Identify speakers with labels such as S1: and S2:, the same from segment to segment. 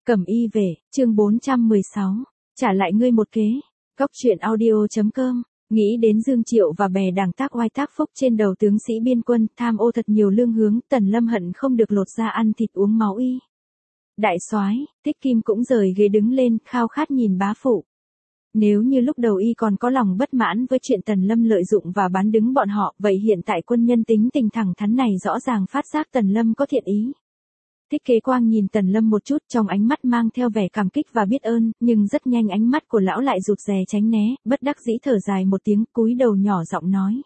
S1: Cẩm y về, chương 416. Trả lại ngươi một kế. Góc truyện audio.com. Nghĩ đến Dương Triệu và bè đảng tác oai tác phúc trên đầu tướng sĩ biên quân, tham ô thật nhiều lương hướng, Tần Lâm hận không được lột ra ăn thịt uống máu y. Đại soái, Tích Kim cũng rời ghế đứng lên, khao khát nhìn bá phụ. Nếu như lúc đầu y còn có lòng bất mãn với chuyện Tần Lâm lợi dụng và bán đứng bọn họ, vậy hiện tại quân nhân tính tình thẳng thắn này rõ ràng phát giác Tần Lâm có thiện ý. Thích Kế Quang nhìn Tần Lâm một chút, trong ánh mắt mang theo vẻ cảm kích và biết ơn, nhưng rất nhanh ánh mắt của lão lại rụt rè tránh né, bất đắc dĩ thở dài một tiếng, cúi đầu nhỏ giọng nói.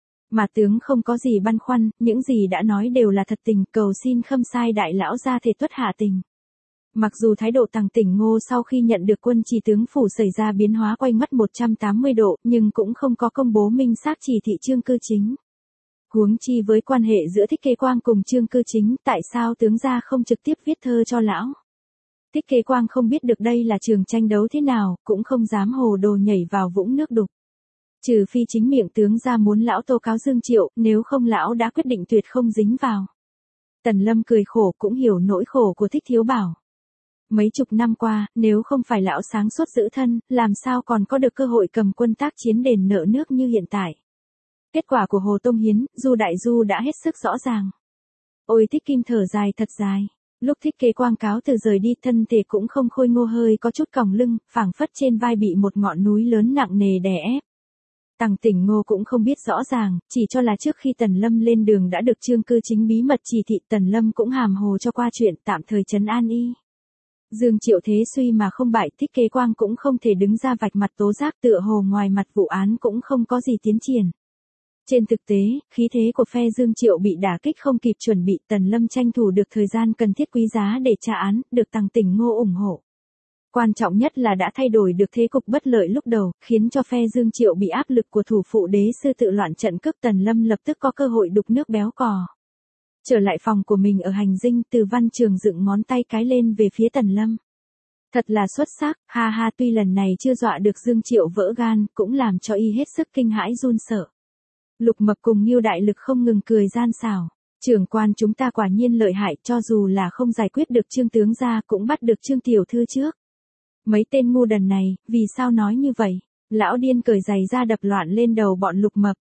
S1: Mà tướng không có gì băn khoăn, những gì đã nói đều là thật tình, cầu xin Khâm Sai đại lão ra thể tuất hạ tình. Mặc dù thái độ Tằng Tỉnh Ngô sau khi nhận được quân tri tướng phủ xảy ra biến hóa quay mất 180 độ, nhưng cũng không có công bố minh xác chỉ thị Trương Cư Chính. Huống chi với quan hệ giữa Thích Kế Quang cùng Trương Cư Chính, tại sao tướng gia không trực tiếp viết thơ cho lão? Thích Kế Quang không biết được đây là trường tranh đấu thế nào, cũng không dám hồ đồ nhảy vào vũng nước đục. Trừ phi chính miệng tướng gia muốn lão tố cáo Dương Triệu, nếu không lão đã quyết định tuyệt không dính vào. Tần Lâm cười khổ, cũng hiểu nỗi khổ của Thích Thiếu Bảo. Mấy chục năm qua, nếu không phải lão sáng suốt giữ thân, làm sao còn có được cơ hội cầm quân tác chiến đền nợ nước như hiện tại. Kết quả của Hồ Tông Hiến, Du Đại Du đã hết sức rõ ràng. Ôi Thích Kim thở dài thật dài. Lúc Thích Kế Quang cáo từ rời đi, thân thể cũng không khôi ngô, hơi có chút còng lưng, phảng phất trên vai bị một ngọn núi lớn nặng nề đè ép. Tằng Tỉnh Ngô cũng không biết rõ ràng, chỉ cho là trước khi Tần Lâm lên đường đã được Trương Cư Chính bí mật chỉ thị, Tần Lâm cũng hàm hồ cho qua chuyện, tạm thời trấn an y. Dương Triệu thế suy mà không bại, Thích Kế Quang cũng không thể đứng ra vạch mặt tố giác, tựa hồ ngoài mặt vụ án cũng không có gì tiến triển. Trên thực tế, khí thế của phe Dương Triệu bị đả kích không kịp chuẩn bị, Tần Lâm tranh thủ được thời gian cần thiết quý giá để tra án, được Tằng Tỉnh Ngô ủng hộ. Quan trọng nhất là đã thay đổi được thế cục bất lợi lúc đầu, khiến cho phe Dương Triệu bị áp lực của thủ phụ đế sư tự loạn trận cước, Tần Lâm lập tức có cơ hội đục nước béo cò. Trở lại phòng của mình ở hành dinh, Từ Văn Trường dựng ngón tay cái lên về phía Tần Lâm. Thật là xuất sắc, ha ha, tuy lần này chưa dọa được Dương Triệu vỡ gan, cũng làm cho y hết sức kinh hãi run sợ. Lục Mập cùng Ngưu Đại Lực không ngừng cười gian xảo. Trưởng quan chúng ta quả nhiên lợi hại, cho dù là không giải quyết được Trương tướng gia cũng bắt được Trương tiểu thư trước. Mấy tên ngu đần này, vì sao nói như vậy? Lão điên cởi giày ra đập loạn lên đầu bọn Lục Mập.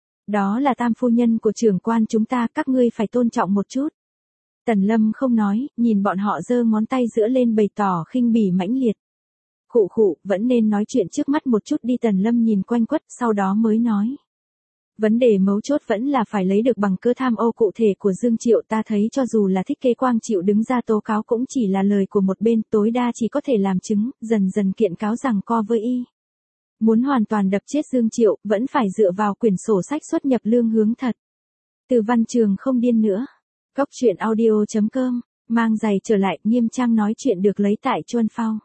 S1: Đó là tam phu nhân của trưởng quan chúng ta, các ngươi phải tôn trọng một chút. Tần Lâm không nói, nhìn bọn họ giơ ngón tay giữa lên bày tỏ khinh bỉ mãnh liệt. Khụ khụ, vẫn nên nói chuyện trước mắt một chút đi. Tần Lâm nhìn quanh quất, sau đó mới nói. Vấn đề mấu chốt vẫn là phải lấy được bằng cớ tham ô cụ thể của Dương Triệu, ta thấy cho dù là Thích Kế Quang chịu đứng ra tố cáo cũng chỉ là lời của một bên, tối đa chỉ có thể làm chứng, dần dần kiện cáo giằng co với y. Muốn hoàn toàn đập chết Dương Triệu, vẫn phải dựa vào quyển sổ sách xuất nhập lương hướng thật. Từ Văn Trường không điên nữa. Góc truyện audio.com, mang giày trở lại, nghiêm trang nói chuyện được lấy tại Chuân Phao.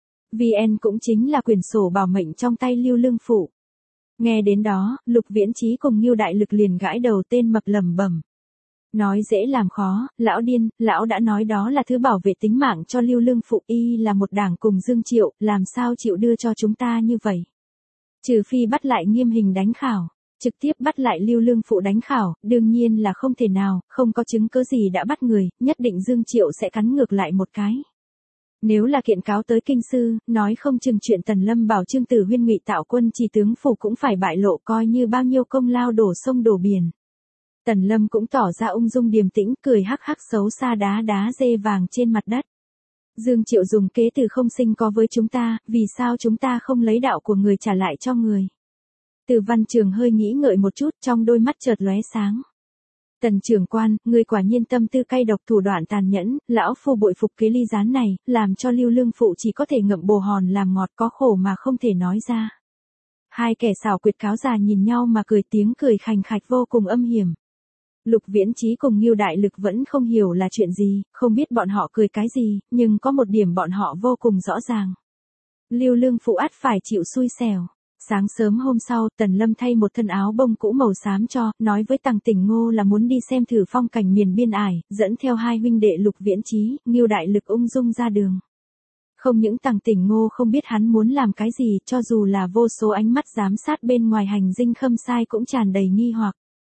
S1: VN cũng chính là quyển sổ bảo mệnh trong tay Lưu Lương Phụ. Nghe đến đó, Lục Viễn Chí cùng Ngưu Đại Lực liền gãi đầu, tên mập lẩm bẩm. Nói dễ làm khó, lão điên, lão đã nói đó là thứ bảo vệ tính mạng cho Lưu Lương Phụ, y là một đảng cùng Dương Triệu, làm sao chịu đưa cho chúng ta như vậy? Trừ phi bắt lại nghiêm hình đánh khảo, trực tiếp bắt lại Lưu Lương Phụ đánh khảo, đương nhiên là không thể nào, không có chứng cứ gì đã bắt người, nhất định Dương Triệu sẽ cắn ngược lại một cái. Nếu là kiện cáo tới kinh sư, nói không chừng chuyện Tần Lâm bảo Trương Tử Huyên ngụy tạo quân tri tướng phủ cũng phải bại lộ, coi như bao nhiêu công lao đổ sông đổ biển. Tần Lâm cũng tỏ ra ung dung điềm tĩnh, cười hắc hắc xấu xa đá đá dê vàng trên mặt đất. Dương Triệu dùng kế từ không sinh có với chúng ta, vì sao chúng ta không lấy đạo của người trả lại cho người? Từ Văn Trường hơi nghĩ ngợi một chút, trong đôi mắt chợt lóe sáng. Tần trưởng quan, người quả nhiên tâm tư cay độc, thủ đoạn tàn nhẫn, lão phu bội phục kế ly gián này, làm cho Lưu Lương Phụ chỉ có thể ngậm bồ hòn làm ngọt, có khổ mà không thể nói ra. Hai kẻ xảo quyệt cáo già nhìn nhau mà cười, tiếng cười khành khạch vô cùng âm hiểm. Lục Viễn Chí cùng Ngưu Đại Lực vẫn không hiểu là chuyện gì, không biết bọn họ cười cái gì, nhưng có một điểm bọn họ vô cùng rõ ràng. Lưu Lương Phụ ắt phải chịu xui xẻo. Sáng sớm hôm sau, Tần Lâm thay một thân áo bông cũ màu xám cho, nói với Tằng Tỉnh Ngô là muốn đi xem thử phong cảnh miền biên ải, dẫn theo hai huynh đệ Lục Viễn Chí, Ngưu Đại Lực ung dung ra đường. Không những Tằng Tỉnh Ngô không biết hắn muốn làm cái gì, cho dù là vô số ánh mắt giám sát bên ngoài hành dinh Khâm Sai cũng tràn đầy nghi hoặc.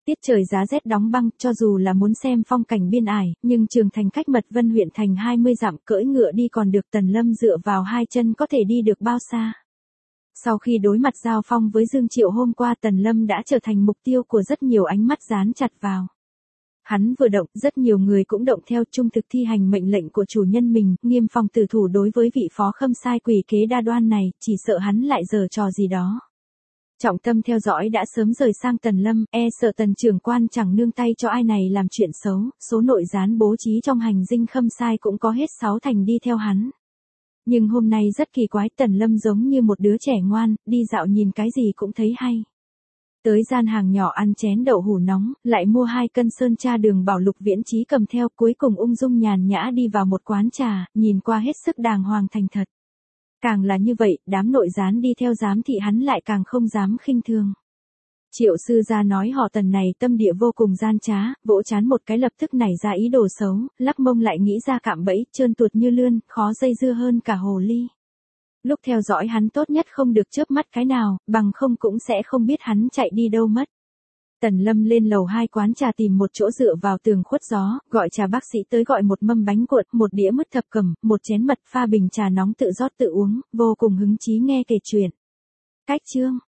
S1: Tiết trời giá rét đóng băng, cho dù là muốn xem phong cảnh biên ải, nhưng Trường Thành cách Mật Vân huyện thành 20 dặm, cưỡi ngựa đi còn được. Tần Lâm dựa vào hai chân có thể đi được bao xa. Sau khi đối mặt giao phong với Dương Triệu hôm qua, Tần Lâm đã trở thành mục tiêu của rất nhiều ánh mắt dán chặt vào. Hắn vừa động, rất nhiều người cũng động theo, trung thực thi hành mệnh lệnh của chủ nhân mình, nghiêm phòng tử thủ đối với vị phó khâm sai quỷ kế đa đoan này, chỉ sợ hắn lại giở trò gì đó. Trọng tâm theo dõi đã sớm rời sang Tần Lâm, sợ Tần trưởng quan chẳng nương tay cho ai này làm chuyện xấu, số nội gián bố trí trong hành dinh khâm sai cũng có hết 6 thành đi theo hắn. Nhưng hôm nay rất kỳ quái, Tần Lâm giống như một đứa trẻ ngoan, đi dạo nhìn cái gì cũng thấy hay. Tới gian hàng nhỏ ăn chén đậu hủ nóng, lại mua 2 cân sơn tra đường bảo Lục Viễn Chí cầm theo, cuối cùng ung dung nhàn nhã đi vào một quán trà, nhìn qua hết sức đàng hoàng thành thật. Càng là như vậy, đám nội gián đi theo giám thị hắn lại càng không dám khinh thường. Triệu sư gia nói họ Tần này tâm địa vô cùng gian trá, vỗ chán một cái lập tức nảy ra ý đồ xấu, lắc mông lại nghĩ ra cạm bẫy, trơn tuột như lươn, khó dây dưa hơn cả hồ ly. Lúc theo dõi hắn tốt nhất không được chớp mắt cái nào, bằng không cũng sẽ không biết hắn chạy đi đâu mất. Tần Lâm lên lầu 2 quán trà tìm một chỗ dựa vào tường khuất gió, gọi trà bác sĩ tới gọi một mâm bánh cuộn, một đĩa mứt thập cẩm, một chén mật, pha bình trà nóng tự rót tự uống, vô cùng hứng chí nghe kể chuyện. Cách chương